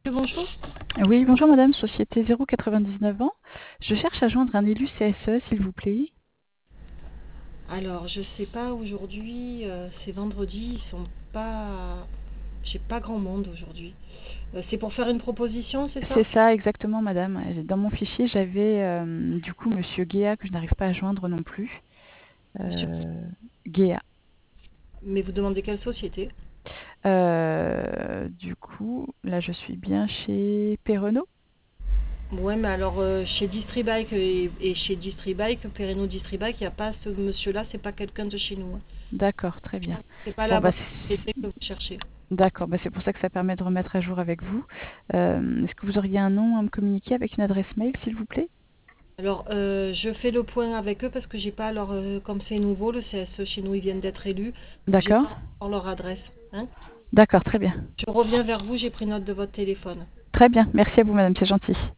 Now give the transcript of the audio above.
Bonjour. Oui, bonjour madame, société 099 ans. Je cherche à joindre un élu CSE, s'il vous plaît. Alors, je sais pas aujourd'hui, c'est vendredi, ils sont pas. J'ai pas grand monde aujourd'hui. C'est pour faire une proposition, c'est C'est ça? ça, exactement madame. Dans mon fichier, j'avais du coup monsieur Guéa que je n'arrive pas à joindre non plus. Monsieur. Guéa. Mais vous demandez quelle société? Du coup, là je suis bien chez Perrenot. Ouais, mais alors chez Distribike et chez Distribike, Perreno Distribike, il n'y a pas ce monsieur-là, c'est pas quelqu'un de chez nous, hein. D'accord, très bien. C'est pas Bon la bah bonne c'est société que vous cherchez. d'accord, bah, c'est pour ça que ça permet de remettre à jour avec vous. Est-ce que vous auriez un nom à me communiquer avec une adresse mail, s'il vous plaît? Alors, je fais le point avec eux parce que j'ai pas, alors, comme c'est nouveau, le CSE chez nous, ils viennent d'être élus, donc j'ai D'accord. pas encore leur adresse, hein. D'accord, très bien. Je reviens vers vous, j'ai pris note de votre téléphone. Très bien, merci à vous madame, c'est gentil.